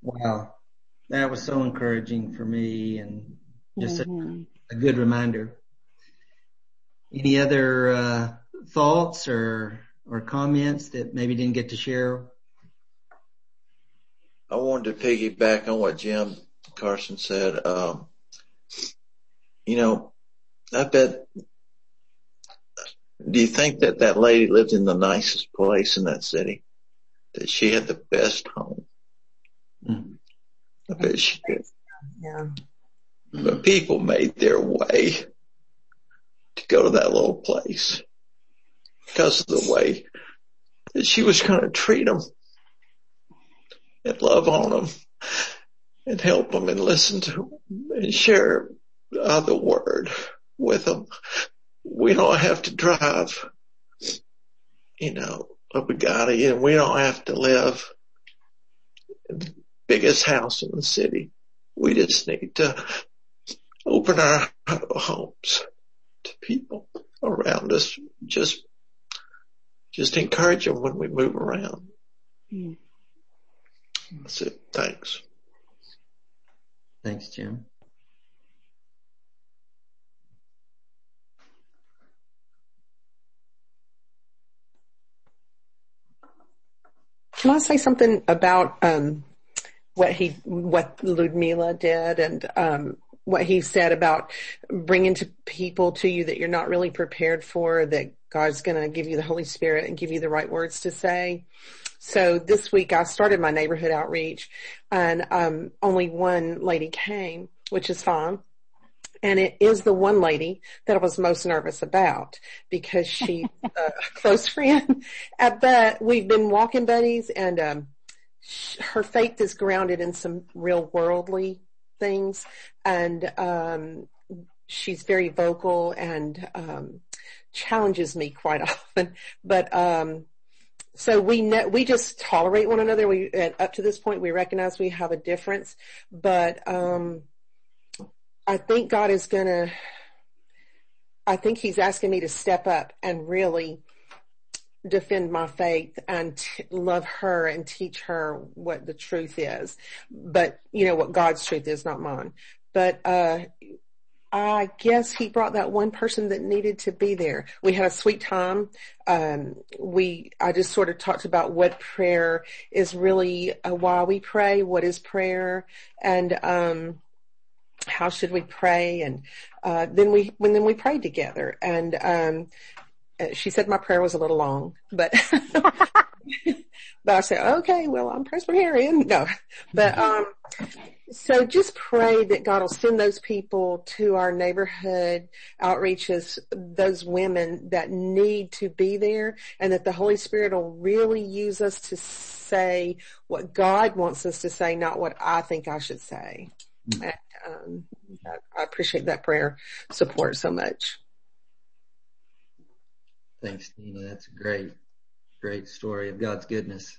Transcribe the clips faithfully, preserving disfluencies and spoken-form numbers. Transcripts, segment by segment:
Wow. That was so encouraging for me and just Mm-hmm. a, a good reminder. Any other uh, thoughts or or comments that maybe didn't get to share? I wanted to piggyback on what Jim Carson said. Um, you know, I bet, do you think that that lady lived in the nicest place in that city? That she had the best home? Mm-hmm. I bet she did. Yeah. But people made their way to go to that little place because of the way that she was going to treat them and love on them and help them and listen to them and share uh, the word with them. We don't have to drive, you know, a Bugatti, and we don't have to live in the biggest house in the city. We just need to open our homes to people around us. Just, just encourage them when we move around. Mm. That's it. Thanks. Thanks, Jim. Can I say something about um, what he, what Ludmila did, and um, what he said about bringing to people to you that you're not really prepared for, that God's going to give you the Holy Spirit and give you the right words to say. So this week I started my neighborhood outreach, and um, only one lady came, which is fine. And it is the one lady that I was most nervous about, because she's a close friend. But we've been walking buddies, and um, sh- her faith is grounded in some real worldly things. And um, she's very vocal and um, challenges me quite often. But um, so we ne- we just tolerate one another. We uh, up to this point we recognize we have a difference, but um, I think God is going to, I think he's asking me to step up and really defend my faith and t- love her and teach her what the truth is. But, you know, what God's truth is, not mine. But, uh, I guess he brought that one person that needed to be there. We had a sweet time. Um, we, I just sort of talked about what prayer is really, uh, why we pray, what is prayer, and, um, how should we pray? And, uh, then we, when then we prayed together, and, um, she said my prayer was a little long, but, but I said, okay, well, I'm Presbyterian. No, but, um, so just pray that God will send those people to our neighborhood outreaches, those women that need to be there, and that the Holy Spirit will really use us to say what God wants us to say, not what I think I should say. Mm-hmm. And, um, I appreciate that prayer support so much. Thanks, Tina. That's a great, great story of God's goodness.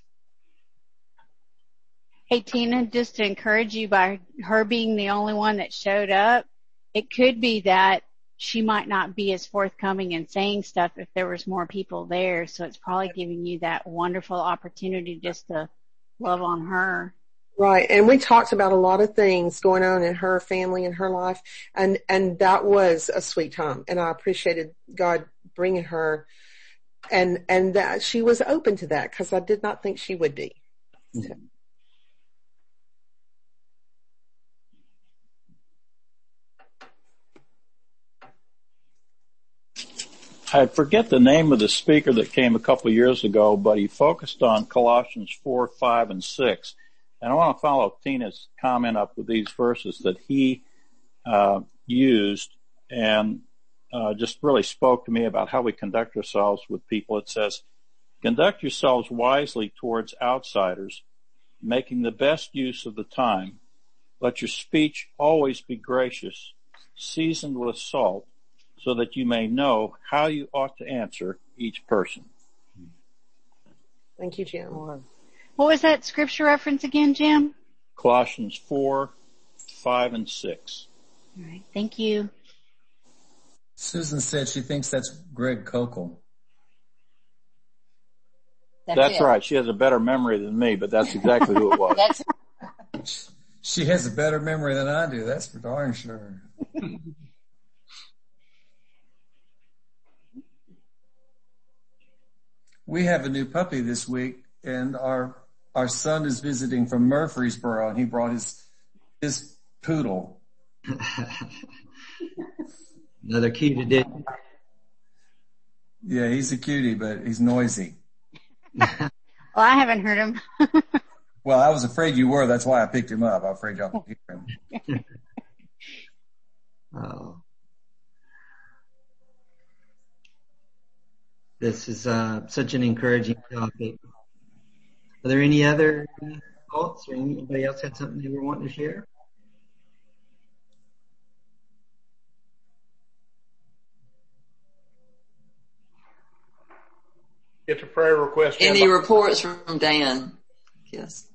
Hey, Tina, just to encourage you, by her being the only one that showed up, it could be that she might not be as forthcoming and saying stuff if there was more people there. So it's probably giving you that wonderful opportunity just to love on her. Right. And we talked about a lot of things going on in her family and her life. And, and that was a sweet time. And I appreciated God bringing her, and, and that she was open to that, because I did not think she would be. Mm-hmm. So. I forget the name of the speaker that came a couple of years ago, but he focused on Colossians four, five, and six. And I want to follow Tina's comment up with these verses that he uh, used, and uh, just really spoke to me about how we conduct ourselves with people. It says, conduct yourselves wisely towards outsiders, making the best use of the time. Let your speech always be gracious, seasoned with salt, so that you may know how you ought to answer each person. Thank you, Jim. What was that scripture reference again, Jim? Colossians four, five, and six. All right. Thank you. Susan said she thinks that's Greg Kokel. That's, that's right. She has a better memory than me, but that's exactly who it was. That's She has a better memory than I do. That's for darn sure. We have a new puppy this week, and our our son is visiting from Murfreesboro, and he brought his his poodle. Another cute addition. Yeah, he's a cutie, but he's noisy. Well, I haven't heard him. Well, I was afraid you were. That's why I picked him up. I'm afraid y'all could hear him. Oh. This is uh, such an encouraging topic. Are there any other thoughts, or anybody else had something they were wanting to share? Get the prayer request. Any reports from Dan? Yes.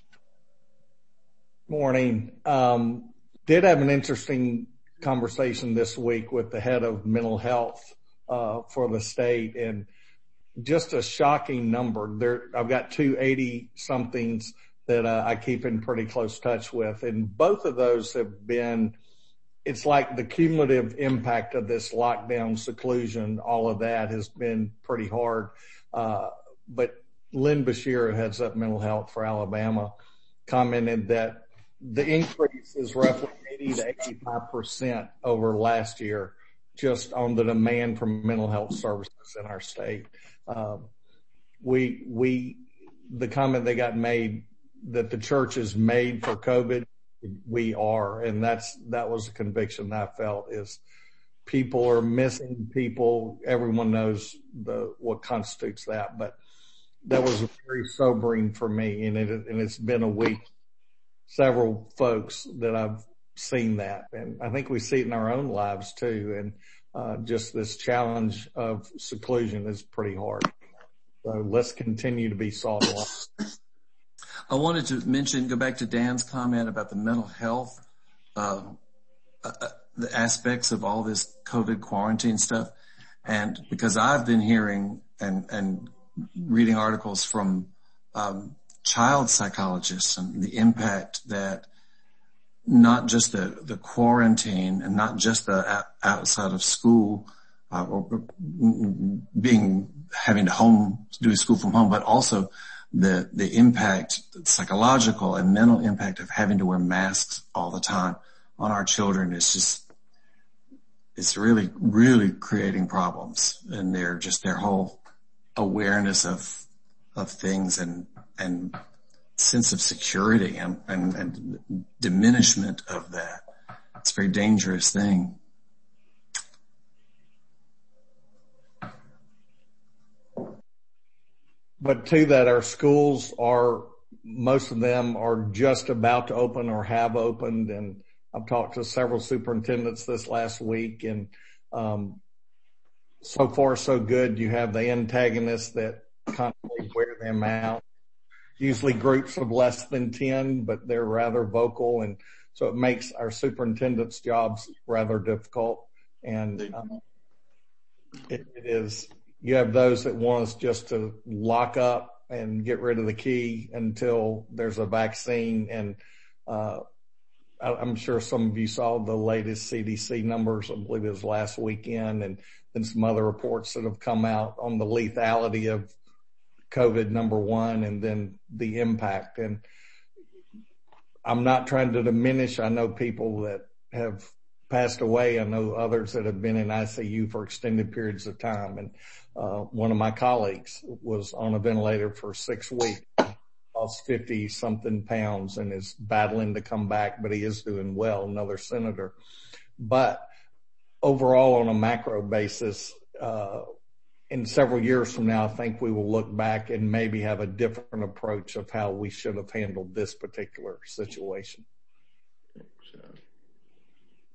Morning. Um, did have an interesting conversation this week with the head of mental health uh, for the state, and just a shocking number. There, I've got two eighty-somethings that uh, I keep in pretty close touch with, and both of those have been, it's like the cumulative impact of this lockdown, seclusion, all of that has been pretty hard. Uh, but Lynn Bashir, who heads up mental health for Alabama, commented that the increase is roughly eighty to eighty-five percent over last year, just on the demand for mental health services in our state. Um, we, we, the comment they got made that the church is made for COVID, we are, and that's, that was a conviction that I felt, is people are missing people. Everyone knows the, what constitutes that, but that was very sobering for me. And it, and it's been a week, several folks that I've seen that. And I think we see it in our own lives too. And, uh, just this challenge of seclusion is pretty hard. So let's continue to be salt and light. I wanted to mention, go back to Dan's comment about the mental health, uh, uh, the aspects of all this COVID quarantine stuff. And because I've been hearing and, and reading articles from, um, child psychologists and the impact that not just the, the quarantine and not just the outside of school, uh, or being, having to home, do school from home, but also the, the impact, the psychological and mental impact of having to wear masks all the time on our children is just, it's really, really creating problems in their, just their whole awareness of, of things and, and sense of security and, and, and diminishment of that. It's a very dangerous thing. But to that, our schools are, most of them are just about to open or have opened. And I've talked to several superintendents this last week, and um, so far so good. You have the antagonists that constantly wear them out. Usually groups of less than ten, but they're rather vocal. And so it makes our superintendent's jobs rather difficult. And um, it, it is, you have those that want us just to lock up and get rid of the key until there's a vaccine. And uh, I, I'm sure some of you saw the latest C D C numbers. I believe it was last weekend, and then some other reports that have come out on the lethality of COVID, number one, and then the impact. And I'm not trying to diminish. I know people that have passed away. I know others that have been in I C U for extended periods of time. And uh, one of my colleagues was on a ventilator for six weeks, lost fifty something pounds, and is battling to come back, but he is doing well, another senator. But overall, on a macro basis, uh, in several years from now, I think we will look back and maybe have a different approach of how we should have handled this particular situation. So.